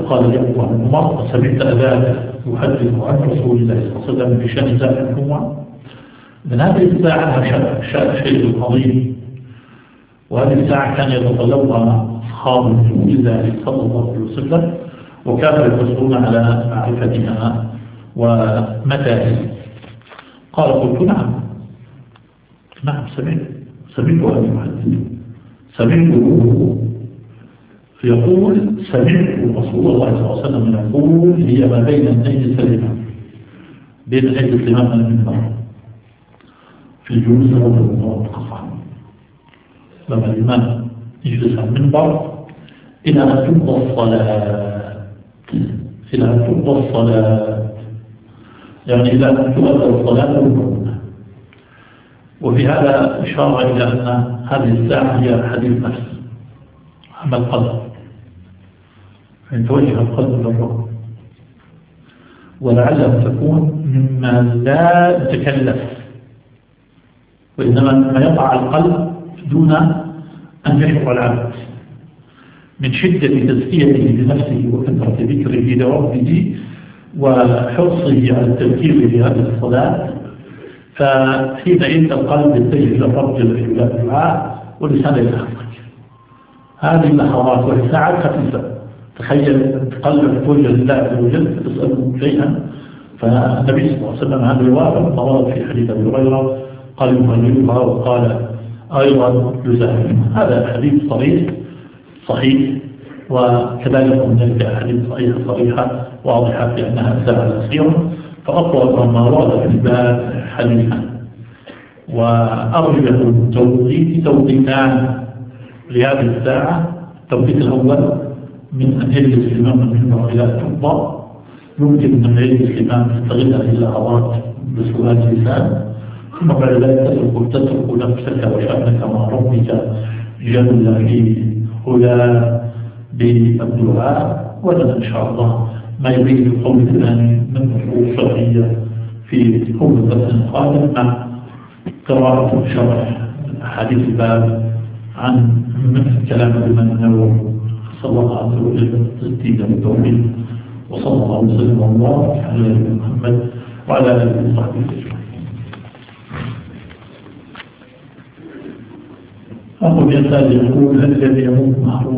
وقال لي أبو عمر سمعت أباك يحدث عن رسول الله صلى الله عليه وسلم بشأن ساعة الجمعة. من هذه الساعة لها شيء عظيم، وهذه الساعة كان يتطلبها أصحاب رسول الله صلى الله عليه وسلم، وكانوا يقصرون على معرفتها ومتى هي. قال قلت نعم سمعت هذا المحدث، سمعته يقول سمعت رسول الله صلى الله عليه وسلم يقول هي ما بين النيل سلمة، بين النيل سلمة المنبر في الجلوس والقصة، لما الإمام يجلس على المنبر إلى أن تقضى الصلاة، يعني إلى أن تؤدى الصلاة والمؤمنة. وفي هذا إشارة إلى أن هذه الساعة هي حديث نفس، أما القلب فإن توجه القلب للرب، ولعله تكون مما لا يتكلف، وإنما ما يقع القلب دون أن يشعر العبد من شدة تزكيته لنفسه وكثرة ذكره لربه وحرصه على التذكير في هذه الصلاة. فحينئذ القلب يتجه إلى الرب جل وعلا بالدعاء واللسان يتحرك. هذه اللحظات وهي ساعات خفيفة، تخيل تقلب توجه لله عز وجل تسأله شيئا، فالنبي صلى الله عليه وسلم هذا يوافق ما ورد في حديث أبي هريرة قال يهللها وقال أيضا يزاحمها. هذا حديث صحيح، وكذلك هناك أحاديث صريحة واضحة بأنها ساعة يسيرة، فأطول ما ورد في الباب حديثا. وأرجح توقيتان لهذه الساعة. التوقيت الأول من أن يجلس الإمام منه إلى التوضأ، يمكن أن يجلس الإمام يستغل هذه اللحظات بسهولة لسان، ثم بعد ذلك تترك نفسك وشأنك مع ربك جل في هدى بالدعاء. ولنا إن شاء الله ما يبين القول الثاني من نصوص شرعية في كل درس قادم مع قراءة شرح أحاديث الباب عن كلام الإمام النووي صلى الله عليه وسلم تسديدا بالتوحيد. وصلى الله وسلم وبارك على نبينا محمد وعلى آله وصحبه أجمعين. أخو يسأل يقول هل الذي يموت محروم